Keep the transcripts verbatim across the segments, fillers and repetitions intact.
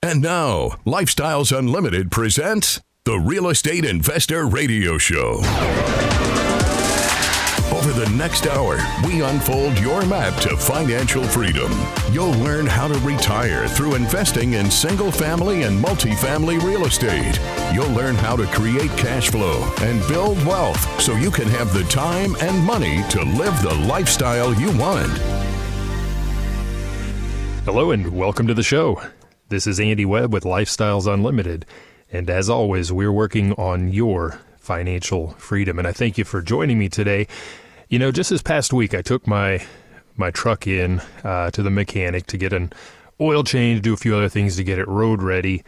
And now, Lifestyles Unlimited presents the Real Estate Investor Radio Show. Over the next hour, we unfold your map to financial freedom. You'll learn how to retire through investing in single-family and multifamily real estate. You'll learn how to create cash flow and build wealth so you can have the time and money to live the lifestyle you want. Hello and welcome to the show. This is Andy Webb with Lifestyles Unlimited, and as always, we're working on your financial freedom, and I thank you for joining me today. You know, just this past week, I took my my truck in uh, to the mechanic to get an oil change, do a few other things to get it road ready,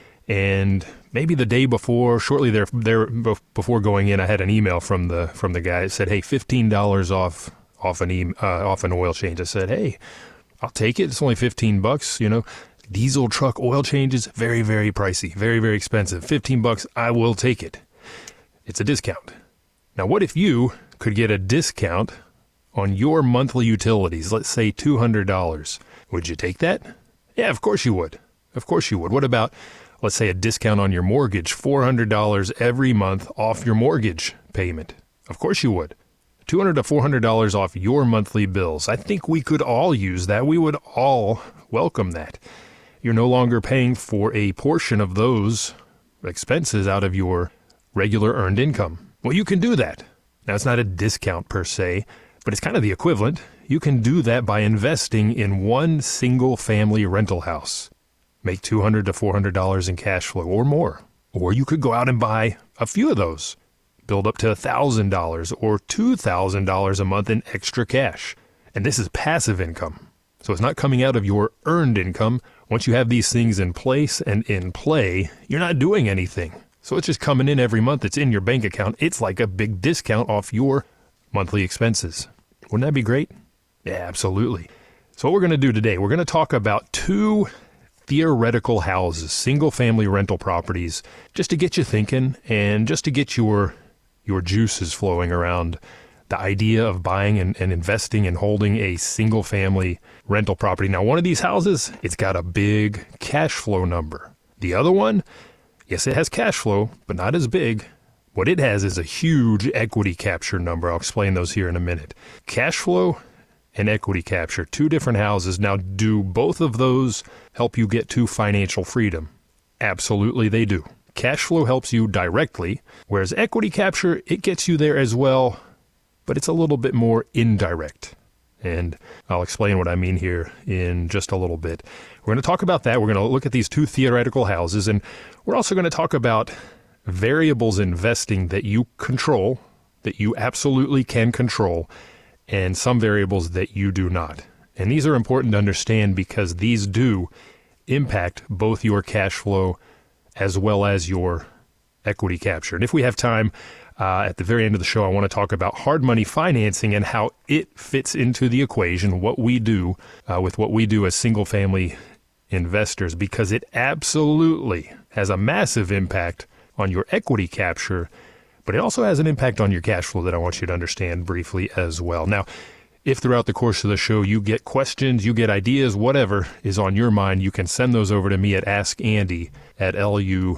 and maybe the day before, shortly there, there before going in, I had an email from the from the guy that said, "Hey, fifteen dollars off off an e- uh, off an oil change." I said, "Hey, I'll take it. It's only fifteen bucks, you know." Diesel truck oil changes, very, very pricey, very, very expensive. fifteen bucks, I will take it. It's a discount. Now, what if you could get a discount on your monthly utilities, let's say two hundred dollars? Would you take that? Yeah, of course you would. Of course you would. What about, let's say, a discount on your mortgage, four hundred dollars every month off your mortgage payment? Of course you would. two hundred to four hundred dollars off your monthly bills. I think we could all use that. We would all welcome that. You're no longer paying for a portion of those expenses out of your regular earned income. Well, you can do that. Now, it's not a discount per se, but it's kind of the equivalent. You can do that by investing in one single family rental house. Make two hundred to four hundred dollars in cash flow or more. Or you could go out and buy a few of those. Build up to one thousand dollars or two thousand dollars a month in extra cash. And this is passive income. So it's not coming out of your earned income. Once you have these things in place and in play, you're not doing anything. So it's just coming in every month. It's in your bank account. It's like a big discount off your monthly expenses. Wouldn't that be great? Yeah, absolutely. So what we're going to do today, we're going to talk about two theoretical houses, single-family rental properties, just to get you thinking and just to get your your juices flowing around the idea of buying and, and investing and holding a single-family rental property. Now, one of these houses, it's got a big cash flow number. The other one, yes, it has cash flow, but not as big. What it has is a huge equity capture number. I'll explain those here in a minute. Cash flow and equity capture, two different houses. Now, do both of those help you get to financial freedom? Absolutely, they do. Cash flow helps you directly, whereas equity capture, it gets you there as well, but it's a little bit more indirect. And I'll explain what I mean here in just a little bit. We're going to talk about that. We're going to look at these two theoretical houses, and we're also going to talk about variables investing that you control, that you absolutely can control, and some variables that you do not. And these are important to understand because these do impact both your cash flow as well as your equity capture. And if we have time, uh, at the very end of the show, I want to talk about hard money financing and how it fits into the equation, what we do uh, with what we do as single family investors, because it absolutely has a massive impact on your equity capture, but it also has an impact on your cash flow that I want you to understand briefly as well. Now, if throughout the course of the show you get questions, you get ideas, whatever is on your mind, you can send those over to me at askandy at luinc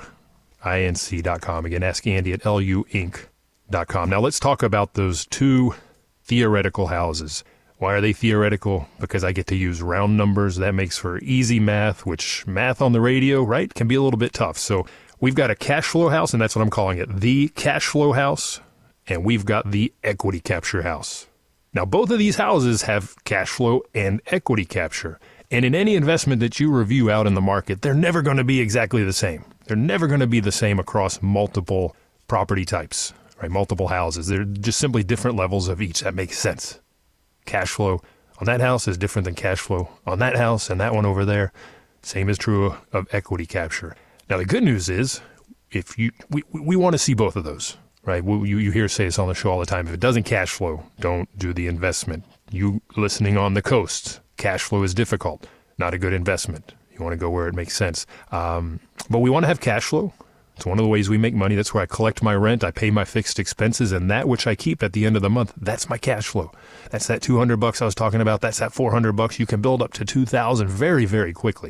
dot com. Again, askandy at luinc dot com. Now, let's talk about those two theoretical houses. Why are they theoretical? Because I get to use round numbers. That makes for easy math, which math on the radio, right, can be a little bit tough. So we've got a cash flow house, and that's what I'm calling it, the cash flow house, and we've got the equity capture house. Now, both of these houses have cash flow and equity capture. And in any investment that you review out in the market, they're never going to be exactly the same. They're never going to be the same across multiple property types, right? Multiple houses. They're just simply different levels of each. That makes sense. Cash flow on that house is different than cash flow on that house and that one over there. Same is true of equity capture. Now, the good news is, if you we, we want to see both of those. Right, well, you, you hear say this on the show all the time. If it doesn't cash flow, don't do the investment. You listening on the coast, cash flow is difficult, not a good investment. You want to go where it makes sense. Um, but we want to have cash flow. It's one of the ways we make money. That's where I collect my rent, I pay my fixed expenses, and that which I keep at the end of the month, that's my cash flow. That's that two hundred bucks I was talking about. That's that four hundred bucks. You can build up to two thousand very, very quickly.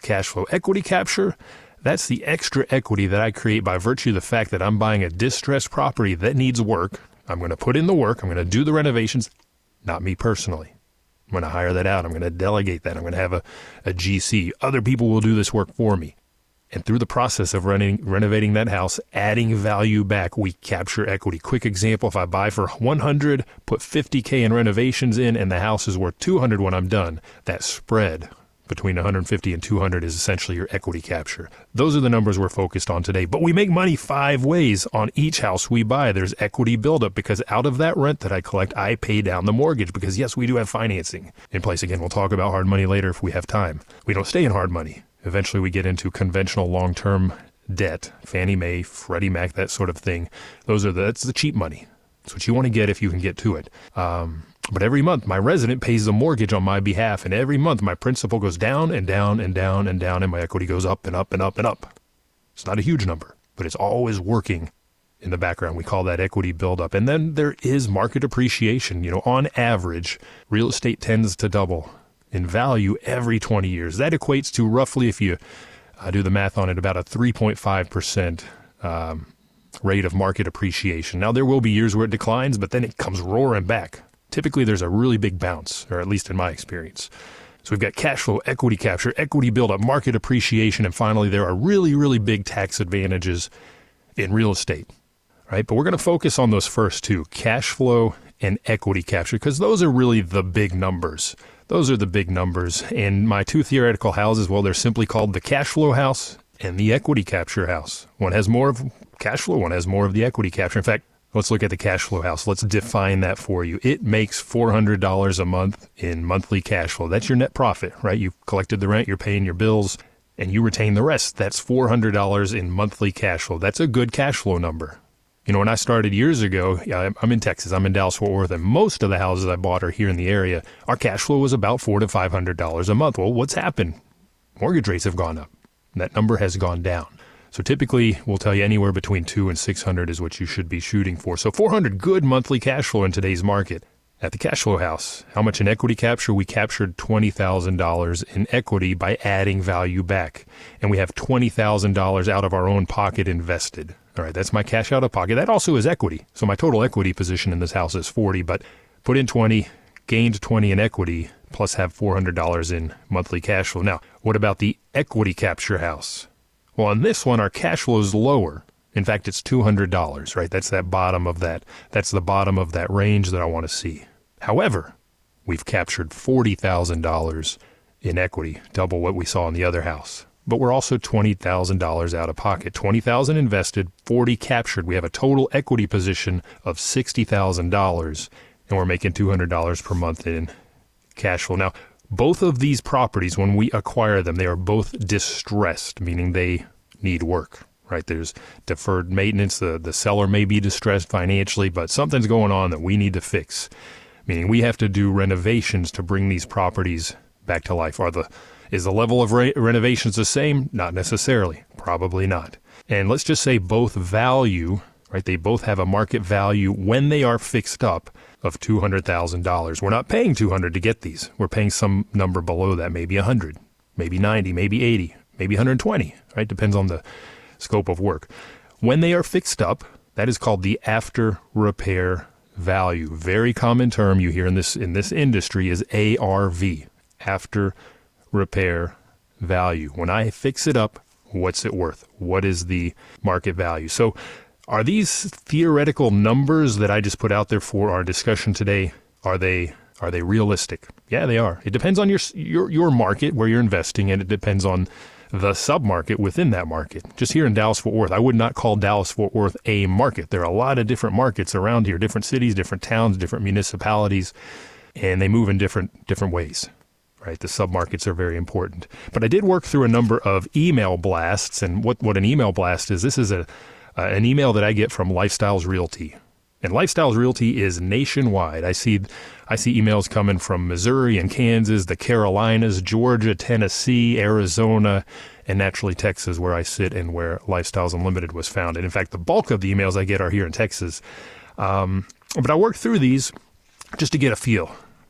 cash flow. Equity capture, that's the extra equity that I create by virtue of the fact that I'm buying a distressed property that needs work. I'm going to put in the work. I'm going to do the renovations, not me personally. I'm going to hire that out. I'm going to delegate that. I'm going to have a, a G C. Other people will do this work for me. And through the process of running, renovating that house, adding value back, we capture equity. Quick example, if I buy for one hundred, put fifty K in renovations in, and the house is worth two hundred when I'm done, that spread between one hundred fifty and two hundred is essentially your equity capture. Those are the numbers we're focused on today. But we make money five ways on each house we buy. There's equity buildup because out of that rent that I collect, I pay down the mortgage because, yes, we do have financing in place. Again, we'll talk about hard money later if we have time. We don't stay in hard money. Eventually, we get into conventional long-term debt, Fannie Mae, Freddie Mac, that sort of thing. Those are the, that's the cheap money. That's what you want to get if you can get to it. Um, but every month, my resident pays the mortgage on my behalf, and every month, my principal goes down and down and down and down, and my equity goes up and up and up and up. It's not a huge number, but it's always working in the background. We call that equity buildup. And then there is market appreciation. You know, on average, real estate tends to double in value every twenty years. That equates to roughly, if you uh, do the math on it, about a three point five percent um, rate of market appreciation. Now, there will be years where it declines, but then it comes roaring back. Typically, there's a really big bounce, or at least in my experience. So we've got cash flow, equity capture, equity buildup, market appreciation, and finally, there are really, really big tax advantages in real estate, right? But we're going to focus on those first two, cash flow and equity capture, because those are really the big numbers. Those are the big numbers. And my two theoretical houses, well, they're simply called the cash flow house and the equity capture house. One has more of cash flow, one has more of the equity capture. In fact, let's look at the cash flow house. Let's define that for you. It makes four hundred dollars a month in monthly cash flow. That's your net profit, right? You've collected the rent, you're paying your bills, and you retain the rest. That's four hundred dollars in monthly cash flow. That's a good cash flow number. You know, when I started years ago, I'm in Texas, I'm in Dallas-Fort Worth, and most of the houses I bought are here in the area. Our cash flow was about four hundred to five hundred dollars a month. Well, what's happened? Mortgage rates have gone up. That number has gone down. So typically, we'll tell you anywhere between two and six hundred is what you should be shooting for. So four hundred, good monthly cash flow in today's market. At the cash flow house, how much in equity capture? We captured twenty thousand dollars in equity by adding value back. And we have twenty thousand dollars out of our own pocket invested. All right, that's my cash out of pocket. That also is equity. So my total equity position in this house is forty, but put in twenty, gained twenty in equity, plus have four hundred dollars in monthly cash flow. Now, what about the equity capture house? Well, on this one, our cash flow is lower. In fact, it's two hundred dollars, right? That's that bottom of that. That's the bottom of that range that I want to see. However, we've captured forty thousand dollars in equity, double what we saw in the other house. But we're also twenty thousand dollars out of pocket. twenty thousand dollars invested, forty captured. We have a total equity position of sixty thousand dollars, and we're making two hundred dollars per month in cash flow. Now, both of these properties, when we acquire them, they are both distressed, meaning they need work, right? There's deferred maintenance. The, the seller may be distressed financially, but something's going on that we need to fix, meaning we have to do renovations to bring these properties back to life. Are the Is the level of re- renovations the same? Not necessarily. Probably not. And let's just say both value, right? They both have a market value when they are fixed up of two hundred thousand dollars. We're not paying two hundred dollars to get these. We're paying some number below that, maybe one hundred dollars, maybe ninety dollars, maybe eighty dollars, maybe one hundred twenty dollars, right? Depends on the scope of work. When they are fixed up, that is called the after repair value. Very common term you hear in this in this industry is A R V, after repair value. When I fix it up, what's it worth? What is the market value? So are these theoretical numbers that I just put out there for our discussion today, are they are they realistic? Yeah, they are. It depends on your your your market where you're investing, and it depends on the sub-market within that market. Just here in Dallas-Fort Worth, I would not call Dallas-Fort Worth a market. There are a lot of different markets around here, different cities, different towns, different municipalities, and they move in different different ways. Right, the submarkets are very important. But I did work through a number of email blasts, and what, what an email blast is, this is a uh, an email that I get from Lifestyles Realty. And Lifestyles Realty is nationwide. I see I see emails coming from Missouri and Kansas, the Carolinas, Georgia, Tennessee, Arizona, and naturally Texas, where I sit and where Lifestyles Unlimited was founded. In fact, the bulk of the emails I get are here in Texas. Um, but I worked through these just to get a feel.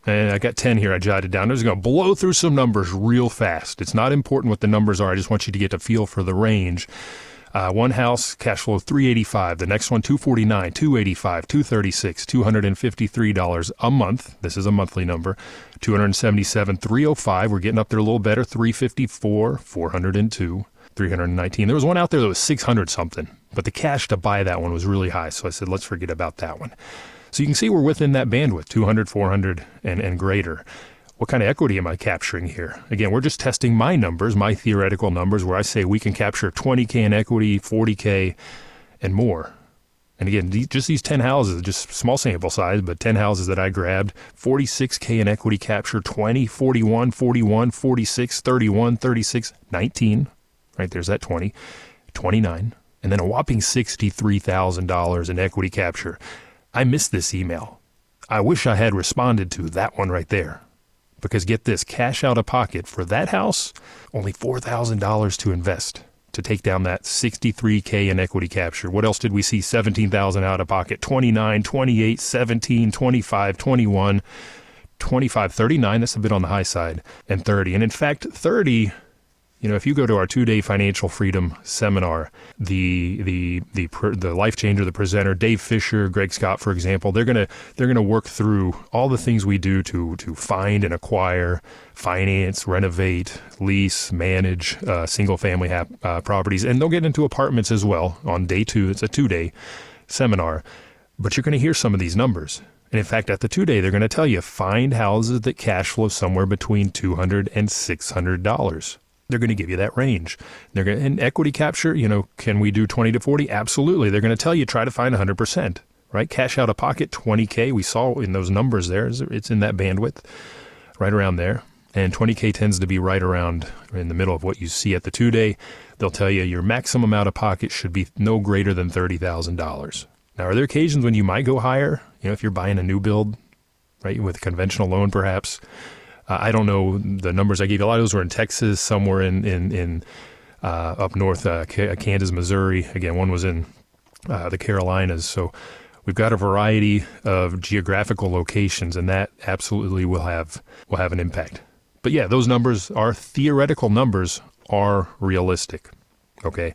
And I got ten here I jotted down. I'm just going to blow through some numbers real fast. It's not important what the numbers are. I just want you to get a feel for the range. Uh, one house, cash flow three eighty-five. The next one, two forty-nine, two eighty-five, two thirty-six, two hundred fifty-three dollars a month. This is a monthly number. two hundred seventy-seven, three oh five. We're getting up there a little better. three fifty-four, four hundred two, three hundred nineteen. There was one out there that was six hundred something, but the cash to buy that one was really high. So I said, let's forget about that one. So you can see we're within that bandwidth, two hundred, four hundred, and, and greater. What kind of equity am I capturing here? Again, we're just testing my numbers, my theoretical numbers, where I say we can capture twenty K in equity, forty K, and more. And again, these, just these ten houses, just small sample size, but ten houses that I grabbed, forty-six K in equity capture, twenty, forty-one, forty-one, forty-six, thirty-one, thirty-six, nineteen, right, there's that twenty, twenty-nine, and then a whopping sixty-three thousand dollars in equity capture. I missed this email. I wish I had responded to that one right there. Because get this, cash out of pocket for that house, only four thousand dollars to invest to take down that sixty-three K in equity capture. What else did we see? seventeen thousand dollars out of pocket, twenty-nine, twenty-eight, seventeen, twenty-five, twenty-one, twenty-five, thirty-nine, that's a bit on the high side, and thirty. And in fact, thirty, you know, if you go to our two-day financial freedom seminar, the the the the life changer, the presenter, Dave Fisher, Greg Scott, for example, they're gonna they're gonna work through all the things we do to to find and acquire, finance, renovate, lease, manage uh, single-family ha- uh, properties, and they'll get into apartments as well on day two. It's a two-day seminar, but you're going to hear some of these numbers. And in fact, at the two-day, they're going to tell you find houses that cash flow somewhere between two hundred dollars and six hundred dollars. They're going to give you that range. They're going to, and equity capture, you know, can we do twenty to forty? Absolutely. They're going to tell you try to find one hundred percent, right? Cash out of pocket, twenty K. We saw in those numbers there, it's in that bandwidth, right around there. And twenty K tends to be right around in the middle of what you see at the two-day. They'll tell you your maximum out of pocket should be no greater than thirty thousand dollars. Now, are there occasions when you might go higher? You know, if you're buying a new build, right, with a conventional loan perhaps. Uh, I don't know the numbers I gave you. A lot of those were in Texas, somewhere in, in, in uh, up north, uh, Kansas, Missouri. Again, one was in uh, the Carolinas. So we've got a variety of geographical locations, and that absolutely will have will have an impact. But yeah, those numbers are theoretical numbers, are realistic. Okay.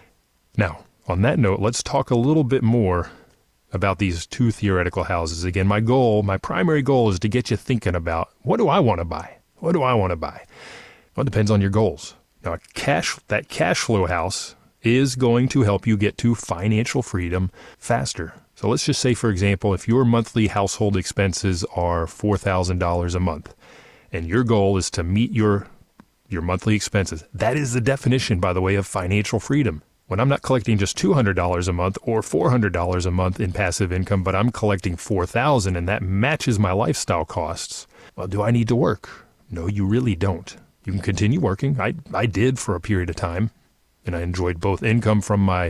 Now, on that note, let's talk a little bit more about these two theoretical houses. Again, my goal, my primary goal is to get you thinking about, what do I want to buy? What do I want to buy? Well, it depends on your goals. Now, cash that cash flow house is going to help you get to financial freedom faster. So let's just say, for example, if your monthly household expenses are four thousand dollars a month, and your goal is to meet your your monthly expenses, that is the definition, by the way, of financial freedom. When I'm not collecting just two hundred dollars a month or four hundred dollars a month in passive income, but I'm collecting four thousand dollars and that matches my lifestyle costs, well, do I need to work? No, you really don't. You can continue working. I, I did for a period of time, and I enjoyed both income from my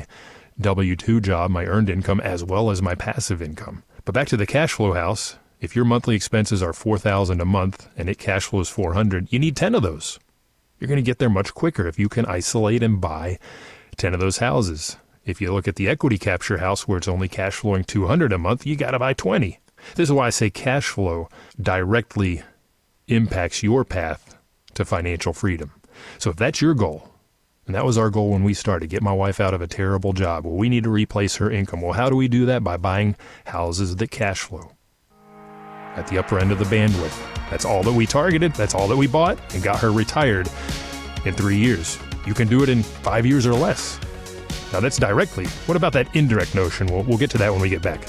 W two job, my earned income, as well as my passive income. But back to the cash flow house, if your monthly expenses are four thousand dollars a month and it cash flows four hundred dollars, you need ten of those. You're going to get there much quicker if you can isolate and buy ten of those houses. If you look at the equity capture house where it's only cash flowing two hundred dollars a month, you got to buy twenty. This is why I say cash flow directly impacts your path to financial freedom. So if that's your goal, and that was our goal when we started, get my wife out of a terrible job. Well, we need to replace her income. Well, how do we do that? By buying houses that cash flow at the upper end of the bandwidth. That's all that we targeted. That's all that we bought and got her retired in three years. You can do it in five years or less. Now that's directly. What about that indirect notion? We'll, we'll get to that when we get back.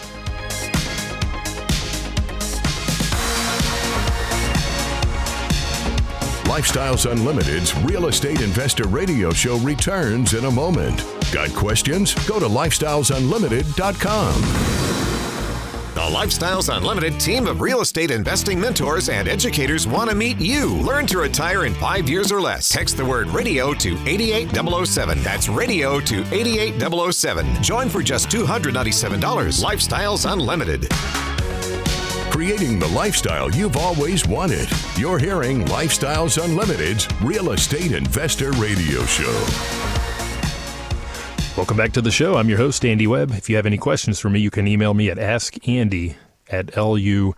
Lifestyles Unlimited's Real Estate Investor Radio Show returns in a moment. Got questions? Go to lifestyles unlimited dot com. The Lifestyles Unlimited team of real estate investing mentors and educators want to meet you. Learn to retire in five years or less. Text the word radio to eight eight zero zero seven. That's radio to eight eight zero zero seven. Join for just two hundred ninety-seven dollars. Lifestyles Unlimited. Creating the lifestyle you've always wanted. You're hearing Lifestyles Unlimited's Real Estate Investor Radio Show. Welcome back to the show. I'm your host, Andy Webb. If you have any questions for me, you can email me at askandy at L U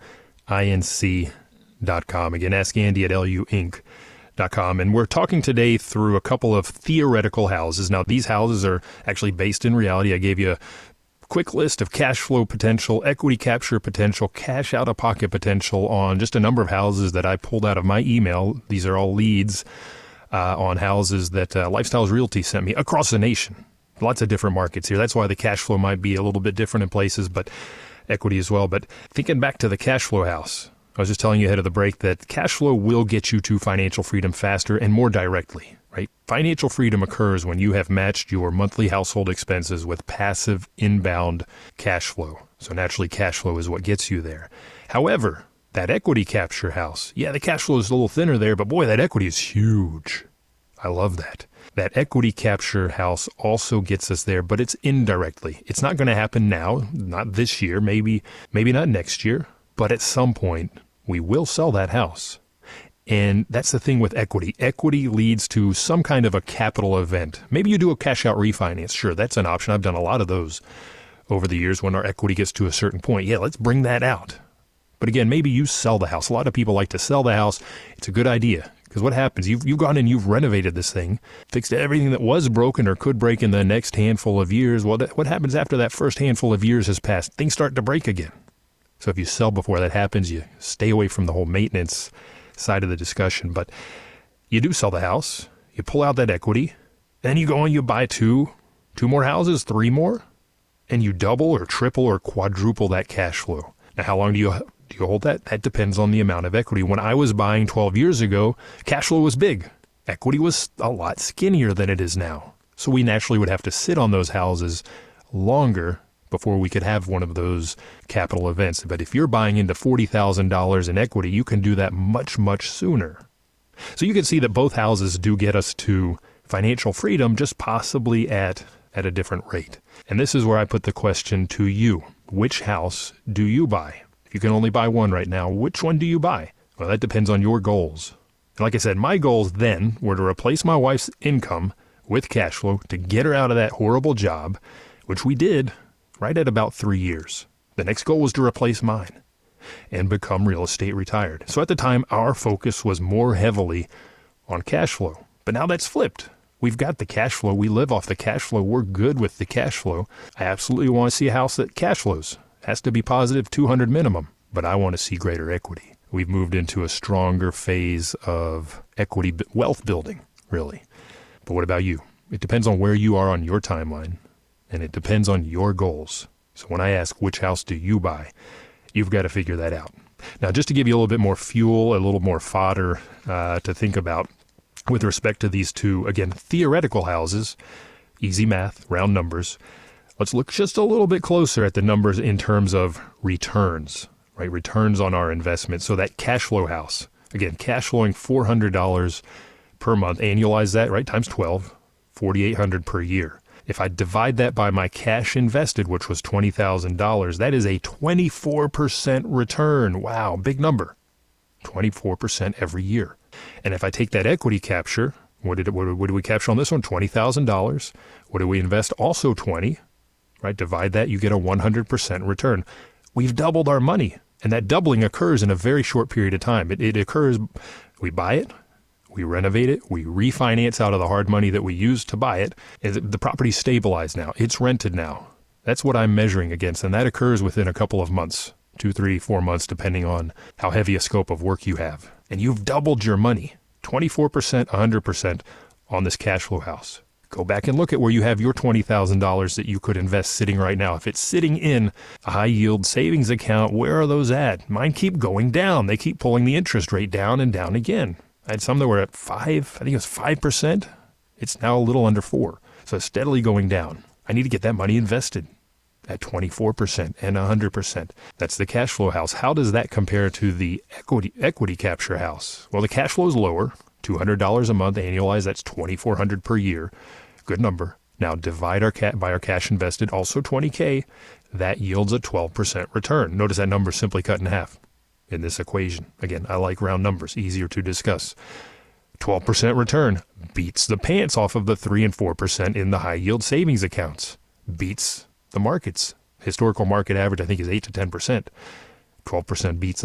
inc dot com. Again, ask Andy at L U Inc dot com. And we're talking today through a couple of theoretical houses. Now, these houses are actually based in reality. I gave you a quick list of cash flow potential, equity capture potential, cash out-of-pocket potential on just a number of houses that I pulled out of my email. These are all leads uh, on houses that uh, Lifestyles Realty sent me across the nation. Lots of different markets here. That's why the cash flow might be a little bit different in places, but equity as well. But thinking back to the cash flow house, I was just telling you ahead of the break that cash flow will get you to financial freedom faster and more directly, right? Financial freedom occurs when you have matched your monthly household expenses with passive inbound cash flow. So naturally, cash flow is what gets you there. However, that equity capture house, yeah, the cash flow is a little thinner there, but boy, that equity is huge. I love that. That equity capture house also gets us there, but it's indirectly. It's not going to happen now, not this year, maybe, maybe not next year, but at some point, we will sell that house. And that's the thing with equity. Equity leads to some kind of a capital event. Maybe you do a cash out refinance. Sure, that's an option. I've done a lot of those over the years when our equity gets to a certain point. Yeah, let's bring that out. But again, maybe you sell the house. A lot of people like to sell the house. It's a good idea because what happens? You've, you've gone and you've renovated this thing, fixed everything that was broken or could break in the next handful of years. Well, that, what happens after that first handful of years has passed? Things start to break again. So if you sell before that happens, you stay away from the whole maintenance side of the discussion. But you do sell the house, you pull out that equity, then you go and you buy two, two more houses, three more, and you double or triple or quadruple that cash flow. Now, how long do you do you hold that? That depends on the amount of equity. When I was buying twelve years ago, cash flow was big. Equity was a lot skinnier than it is now. So we naturally would have to sit on those houses longer before we could have one of those capital events. But if you're buying into forty thousand dollars in equity, you can do that much, much sooner. So you can see that both houses do get us to financial freedom, just possibly at, at a different rate. And this is where I put the question to you. Which house do you buy? If you can only buy one right now, which one do you buy? Well, that depends on your goals. And like I said, my goals then were to replace my wife's income with cash flow to get her out of that horrible job, which we did right at about three years. The next goal was to replace mine and become real estate retired. So at the time, our focus was more heavily on cash flow. But now that's flipped. We've got the cash flow. We live off the cash flow. We're good with the cash flow. I absolutely want to see a house that cash flows. It has to be positive two hundred minimum, but I want to see greater equity. We've moved into a stronger phase of equity wealth building, really. But what about you? It depends on where you are on your timeline. And it depends on your goals. So when I ask which house do you buy, you've got to figure that out. Now, just to give you a little bit more fuel, a little more fodder uh, to think about with respect to these two, again, theoretical houses, easy math, round numbers, let's look just a little bit closer at the numbers in terms of returns, right? Returns on our investment. So that cash flow house, again, cash flowing four hundred dollars per month, annualize that, right? Times twelve, forty-eight hundred dollars per year. If I divide that by my cash invested, which was twenty thousand dollars, that is a twenty-four percent return. Wow, big number. twenty-four percent every year. And if I take that equity capture, what did, what, what did we capture on this one? twenty thousand dollars. What did we invest? Also twenty, right? Divide that, you get a one hundred percent return. We've doubled our money. And that doubling occurs in a very short period of time. It, it occurs, we buy it, we renovate it, we refinance out of the hard money that we used to buy it. The property's stabilized now. It's rented now. That's what I'm measuring against, and that occurs within a couple of months, two, three, four months, depending on how heavy a scope of work you have. And you've doubled your money, twenty-four percent, one hundred percent on this cash flow house. Go back and look at where you have your twenty thousand dollars that you could invest sitting right now. If it's sitting in a high-yield savings account, where are those at? Mine keep going down. They keep pulling the interest rate down and down again. I had some that were at five, I think it was five percent. It's now a little under four. So it's steadily going down. I need to get that money invested at twenty-four percent and one hundred percent. That's the cash flow house. How does that compare to the equity equity capture house? Well, the cash flow is lower, two hundred dollars a month annualized. That's twenty-four hundred dollars per year. Good number. Now divide our ca- by our cash invested, also twenty K. That yields a twelve percent return. Notice that number is simply cut in half in this equation. Again, I like round numbers, easier to discuss. twelve percent return beats the pants off of the three and four percent in the high yield savings accounts. Beats the markets. Historical market average, I think, is eight to ten percent. twelve percent beats that.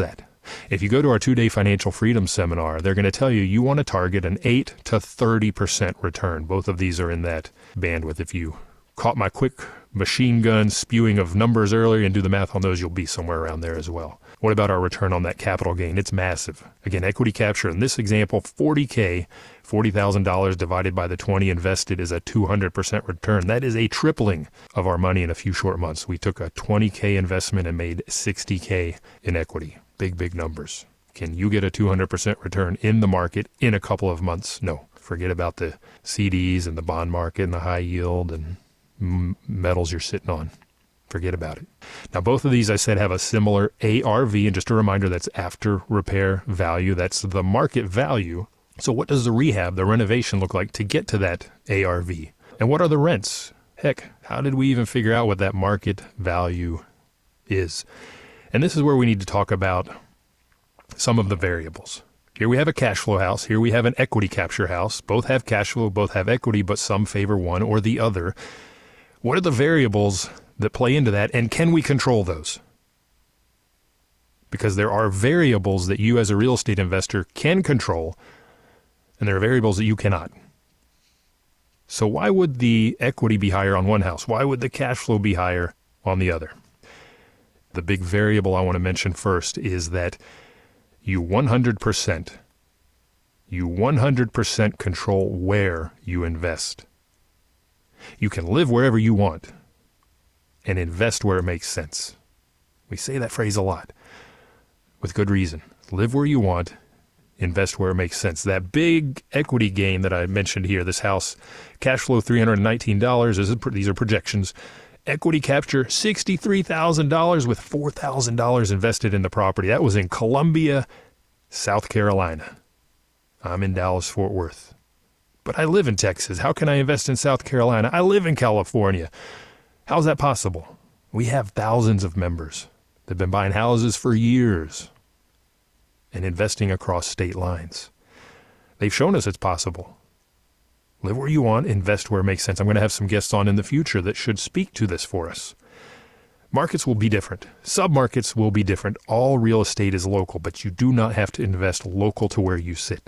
If you go to our two-day financial freedom seminar, they're going to tell you you want to target an eight to thirty percent return. Both of these are in that bandwidth. If you caught my quick machine gun spewing of numbers earlier and do the math on those, you'll be somewhere around there as well. What about our return on that capital gain? It's massive. Again, equity capture in this example, forty K, forty thousand dollars divided by the twenty invested is a two hundred percent return. That is a tripling of our money in a few short months. We took a twenty K investment and made sixty K in equity. Big, big numbers. Can you get a two hundred percent return in the market in a couple of months? No. Forget about the C Ds and the bond market and the high yield and m- metals you're sitting on. Forget about it. Now, both of these, I said, have a similar A R V, and just a reminder, that's after repair value. That's the market value. So what does the rehab, the renovation look like to get to that A R V? And what are the rents? Heck, how did we even figure out what that market value is? And this is where we need to talk about some of the variables. Here we have a cash flow house. Here we have an equity capture house. Both have cash flow, both have equity, but some favor one or the other. What are the variables that play into that, and can we control those? Because there are variables that you as a real estate investor can control, and there are variables that you cannot. So why would the equity be higher on one house? Why would the cash flow be higher on the other? The big variable I want to mention first is that you one hundred percent, you one hundred percent control where you invest. You can live wherever you want and invest where it makes sense. We say that phrase a lot with good reason. Live where you want, invest where it makes sense. That big equity gain that I mentioned here, this house, cash flow three hundred nineteen dollars, these are projections. Equity capture sixty-three thousand dollars with four thousand dollars invested in the property. That was in Columbia, South Carolina. I'm in Dallas, Fort Worth. But I live in Texas. How can I invest in South Carolina? I live in California. How's that possible? We have thousands of members that have been buying houses for years and investing across state lines. They've shown us it's possible. Live where you want, invest where it makes sense. I'm going to have some guests on in the future that should speak to this for us. Markets will be different. Submarkets will be different. All real estate is local, but you do not have to invest local to where you sit.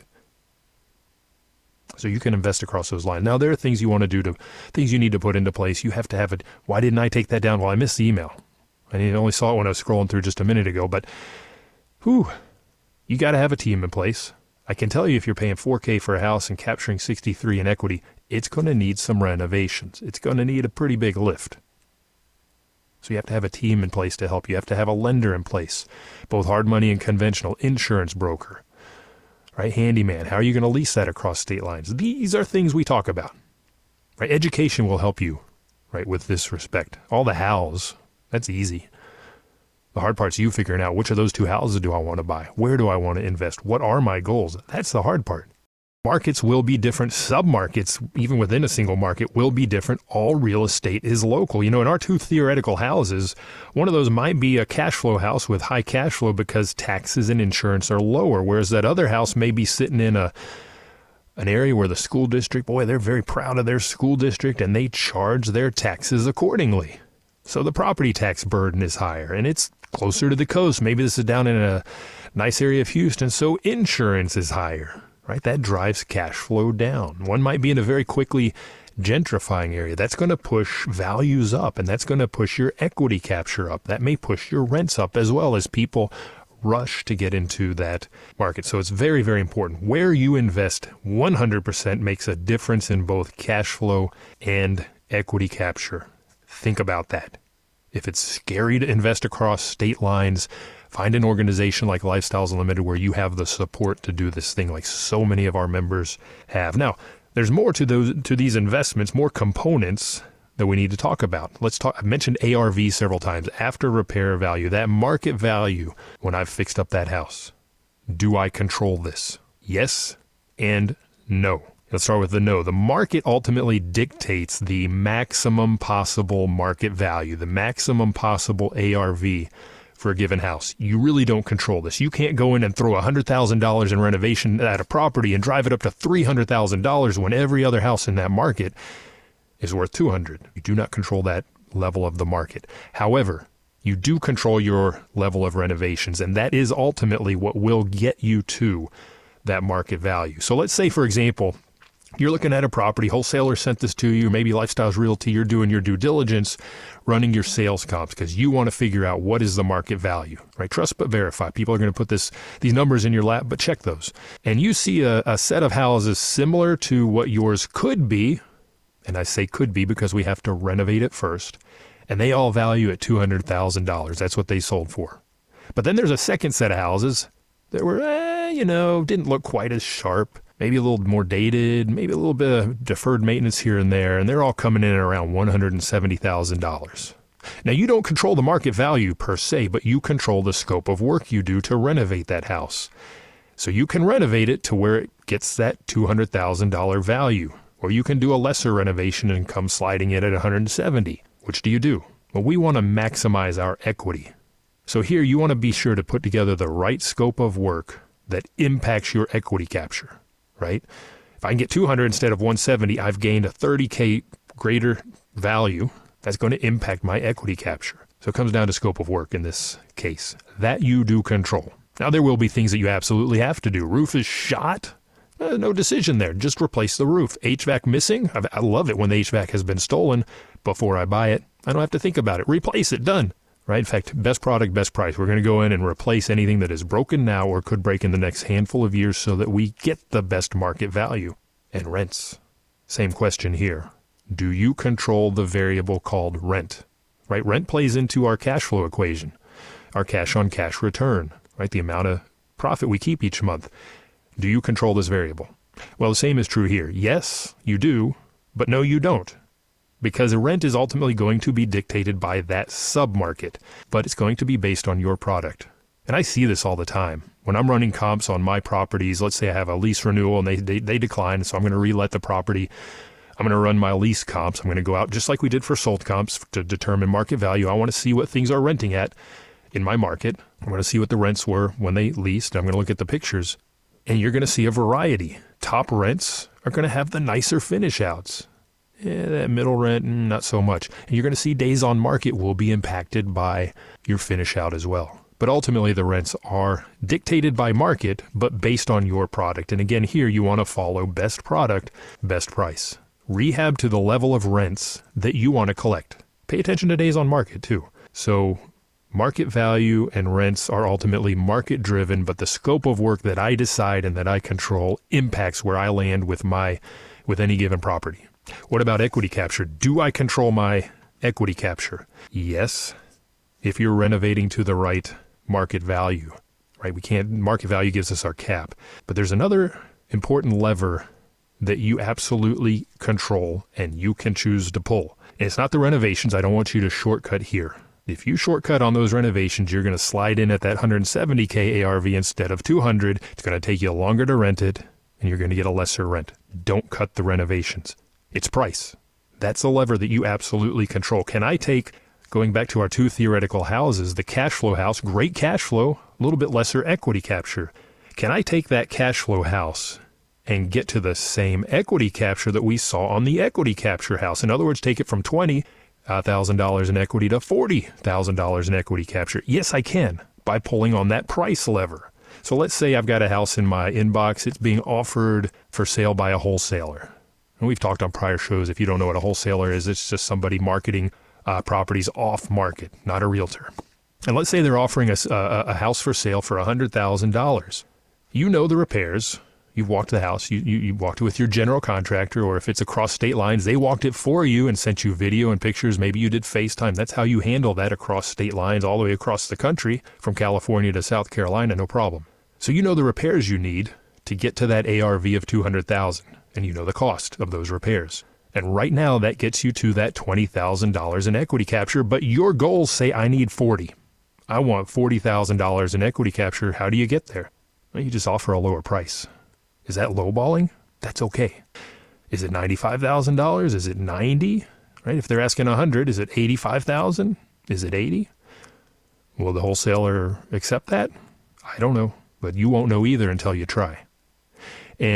So you can invest across those lines. Now, there are things you want to do, to things you need to put into place. You have to have it. Why didn't I take that down? Well, I missed the email. I only saw it when I was scrolling through just a minute ago. But, whew, you got to have a team in place. I can tell you, if you're paying four K for a house and capturing sixty-three in equity, it's going to need some renovations. It's going to need a pretty big lift. So you have to have a team in place to help you. You have to have a lender in place, both hard money and conventional, insurance broker, right? Handyman. How are you going to lease that across state lines? These are things we talk about, right? Education will help you, right, with this respect. All the hows, that's easy. The hard part's you figuring out, which of those two houses do I want to buy? Where do I want to invest? What are my goals? That's the hard part. Markets will be different. Submarkets, even within a single market, will be different. All real estate is local. You know, in our two theoretical houses, one of those might be a cash flow house with high cash flow because taxes and insurance are lower, whereas that other house may be sitting in a an area where the school district, boy, they're very proud of their school district and they charge their taxes accordingly. So the property tax burden is higher, and it's closer to the coast. Maybe this is down in a nice area of Houston, so insurance is higher, right? That drives cash flow down. One might be in a very quickly gentrifying area. That's going to push values up, and that's going to push your equity capture up. That may push your rents up as well as people rush to get into that market. So it's very, very important. Where you invest one hundred percent makes a difference in both cash flow and equity capture. Think about that. If it's scary to invest across state lines, find an organization like Lifestyles Unlimited where you have the support to do this thing like so many of our members have. Now, there's more to those to these investments, more components that we need to talk about. Let's talk. I've mentioned A R V several times, after repair value, that market value when I've fixed up that house. Do I control this? Yes and no. Let's start with the no. The market ultimately dictates the maximum possible market value, the maximum possible A R V for a given house. You really don't control this. You can't go in and throw one hundred thousand dollars in renovation at a property and drive it up to three hundred thousand dollars when every other house in that market is worth two hundred thousand dollars. You do not control that level of the market. However, You do control your level of renovations, and that is ultimately what will get you to that market value. So let's say, for example, you're looking at a property, wholesaler sent this to you, maybe Lifestyles Realty, you're doing your due diligence, running your sales comps because you want to figure out what is the market value, right? Trust but verify. People are going to put this these numbers in your lap, but check those. And you see a, a set of houses similar to what yours could be, and I say could be because we have to renovate it first, and they all value at two hundred thousand dollars. That's what they sold for. But then there's a second set of houses that were, eh, you know, didn't look quite as sharp. Maybe a little more dated, maybe a little bit of deferred maintenance here and there, and they're all coming in at around one hundred seventy thousand dollars. Now, you don't control the market value per se, but you control the scope of work you do to renovate that house. So you can renovate it to where it gets that two hundred thousand dollars value, or you can do a lesser renovation and come sliding in at one hundred seventy thousand dollars. Which do you do? Well, we want to maximize our equity. So here you want to be sure to put together the right scope of work that impacts your equity capture. Right? If I can get two hundred instead of one seventy, I've gained a thirty K greater value. That's going to impact my equity capture. So it comes down to scope of work in this case. That you do control. Now, there will be things that you absolutely have to do. Roof is shot. Eh, no decision there. Just replace the roof. H V A C missing. I've, I love it when the H V A C has been stolen before I buy it. I don't have to think about it. Replace it. Done. Right? In fact, best product, best price. We're going to go in and replace anything that is broken now or could break in the next handful of years so that we get the best market value. And rents. Same question here. Do you control the variable called rent? Right? Rent plays into our cash flow equation, our cash on cash return, right? The amount of profit we keep each month. Do you control this variable? Well, the same is true here. Yes, you do, but no, you don't. Because rent is ultimately going to be dictated by that sub-market, but it's going to be based on your product. And I see this all the time. When I'm running comps on my properties, let's say I have a lease renewal and they they, they decline, so I'm going to relet the property. I'm going to run my lease comps. I'm going to go out just like we did for sold comps to determine market value. I want to see what things are renting at in my market. I'm going to see what the rents were when they leased. I'm going to look at the pictures. And you're going to see a variety. Top rents are going to have the nicer finish outs. Yeah, that middle rent, not so much. And you're going to see days on market will be impacted by your finish out as well. But ultimately, the rents are dictated by market, but based on your product. And again, here you want to follow best product, best price. Rehab to the level of rents that you want to collect. Pay attention to days on market too. So market value and rents are ultimately market driven, but the scope of work that I decide and that I control impacts where I land with my, with any given property. What about equity capture? Do I control my equity capture? Yes, if you're renovating to the right market value, right? We can't, market value gives us our cap. But there's another important lever that you absolutely control and you can choose to pull. And it's not the renovations. I don't want you to shortcut here. If you shortcut on those renovations, you're going to slide in at that one hundred seventy K A R V instead of two hundred. It's going to take you longer to rent it and you're going to get a lesser rent. Don't cut the renovations. It's price. That's a lever that you absolutely control. Can I take, going back to our two theoretical houses, the cash flow house, great cash flow, a little bit lesser equity capture. Can I take that cash flow house and get to the same equity capture that we saw on the equity capture house? In other words, take it from twenty thousand dollars in equity to forty thousand dollars in equity capture. Yes, I can, by pulling on that price lever. So let's say I've got a house in my inbox. It's being offered for sale by a wholesaler. And we've talked on prior shows, if you don't know what a wholesaler is, it's just somebody marketing uh, properties off market, not a realtor. And let's say they're offering us a, a house for sale for one hundred thousand dollars. You know the repairs. You've walked the house. You, you, you walked it with your general contractor, or if it's across state lines, they walked it for you and sent you video and pictures. Maybe you did FaceTime. That's how you handle that across state lines all the way across the country, from California to South Carolina, no problem. So you know the repairs you need to get to that A R V of two hundred thousand dollars. And you know the cost of those repairs. And right now that gets you to that twenty thousand dollars in equity capture, but your goals say I need forty. I want forty thousand dollars in equity capture. How do you get there? Well, you just offer a lower price. Is that lowballing? That's okay. Is it ninety-five thousand dollars? Is it ninety? Right? If they're asking one hundred, is it eighty-five thousand? Is it eighty? Will the wholesaler accept that? I don't know, but you won't know either until you try. And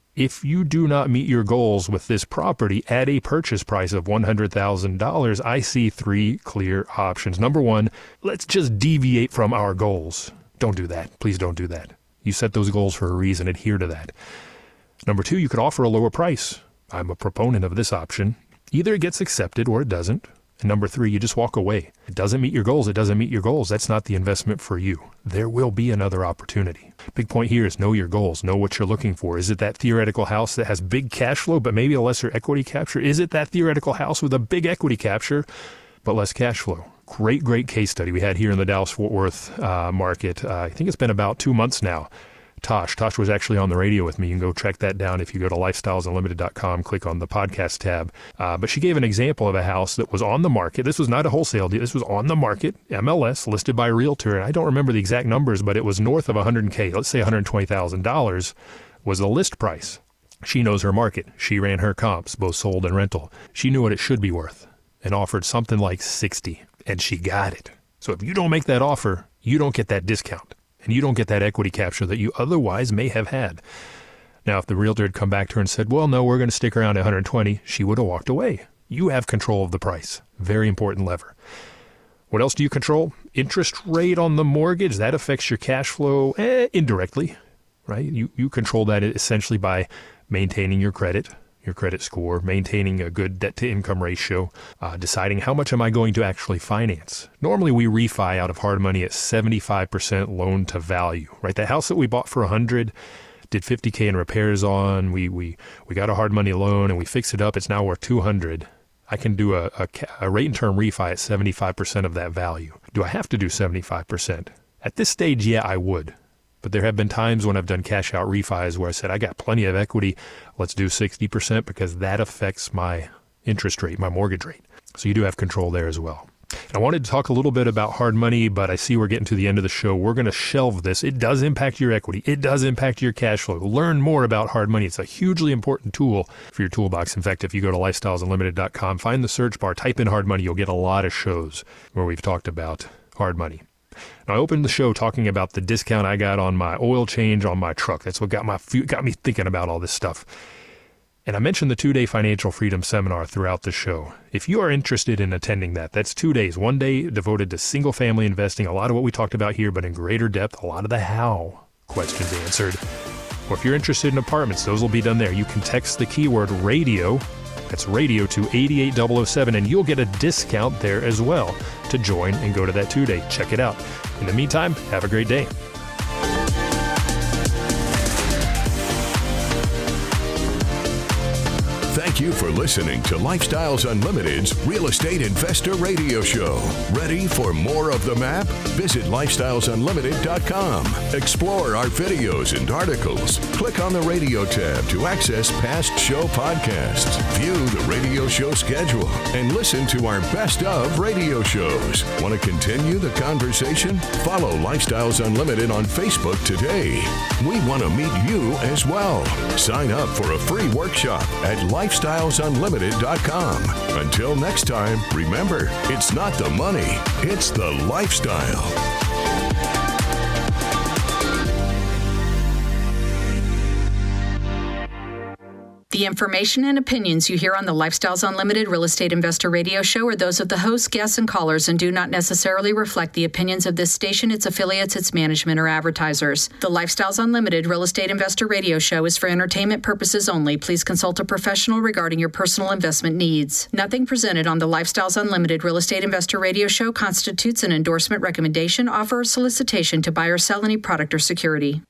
If you do not meet your goals with this property at a purchase price of one hundred thousand dollars, I see three clear options. Number one, let's just deviate from our goals. Don't do that. Please don't do that. You set those goals for a reason. Adhere to that. Number two, you could offer a lower price. I'm a proponent of this option. Either it gets accepted or it doesn't. And number three, you just walk away. It doesn't meet your goals. It doesn't meet your goals. That's not the investment for you. There will be another opportunity. Big point here is know your goals. Know what you're looking for. Is it that theoretical house that has big cash flow but maybe a lesser equity capture? Is it that theoretical house with a big equity capture but less cash flow? Great, great case study we had here in the Dallas-Fort Worth uh, market. Uh, I think it's been about two months now. Tosh. Tosh was actually on the radio with me. You can go track that down if you go to lifestyles unlimited dot com, click on the podcast tab. Uh, but she gave an example of a house that was on the market. This was not a wholesale deal. This was on the market, M L S, listed by a realtor. And I don't remember the exact numbers, but it was north of one hundred K. Let's say one hundred twenty thousand dollars was the list price. She knows her market. She ran her comps, both sold and rental. She knew what it should be worth and offered something like sixty, and she got it. So if you don't make that offer, you don't get that discount. And you don't get that equity capture that you otherwise may have had. Now, if the realtor had come back to her and said, well, no, we're going to stick around at one hundred twenty, she would have walked away. You have control of the price. Very important lever. What else do you control? Interest rate on the mortgage. That affects your cash flow eh, indirectly, right? You, you control that essentially by maintaining your credit, your credit score, maintaining a good debt-to-income ratio, uh, deciding how much am I going to actually finance. Normally, we refi out of hard money at seventy-five percent loan to value, right? The house that we bought for one hundred, did fifty K in repairs on, we we we got a hard money loan and we fixed it up. It's now worth two hundred. I can do a, a, a rate and term refi at seventy-five percent of that value. Do I have to do seventy-five percent? At this stage, yeah, I would. But there have been times when I've done cash out refis where I said, I got plenty of equity. Let's do sixty percent because that affects my interest rate, my mortgage rate. So you do have control there as well. And I wanted to talk a little bit about hard money, but I see we're getting to the end of the show. We're going to shelve this. It does impact your equity. It does impact your cash flow. Learn more about hard money. It's a hugely important tool for your toolbox. In fact, if you go to lifestyles unlimited dot com, find the search bar, type in hard money, you'll get a lot of shows where we've talked about hard money. Now, I opened the show talking about the discount I got on my oil change on my truck. That's what got my got me thinking about all this stuff. And I mentioned the two-day Financial Freedom Seminar throughout the show. If you are interested in attending that, that's two days. One day devoted to single-family investing, a lot of what we talked about here, but in greater depth, a lot of the how questions answered. Or if you're interested in apartments, those will be done there. You can text the keyword radio, that's radio, to eight eight zero zero seven, and you'll get a discount there as well to join and go to that two-day. Check it out. In the meantime, have a great day. Thank you for listening to Lifestyles Unlimited's Real Estate Investor Radio Show. Ready for more of the map? Visit lifestyles unlimited dot com. Explore our videos and articles. Click on the radio tab to access past show podcasts. View the radio show schedule and listen to our best of radio shows. Want to continue the conversation? Follow Lifestyles Unlimited on Facebook today. We want to meet you as well. Sign up for a free workshop at lifestyles unlimited dot com. Until next time, remember, it's not the money, it's the lifestyle. The information and opinions you hear on the Lifestyles Unlimited Real Estate Investor Radio Show are those of the hosts, guests, and callers and do not necessarily reflect the opinions of this station, its affiliates, its management, or advertisers. The Lifestyles Unlimited Real Estate Investor Radio Show is for entertainment purposes only. Please consult a professional regarding your personal investment needs. Nothing presented on the Lifestyles Unlimited Real Estate Investor Radio Show constitutes an endorsement, recommendation, offer, or solicitation to buy or sell any product or security.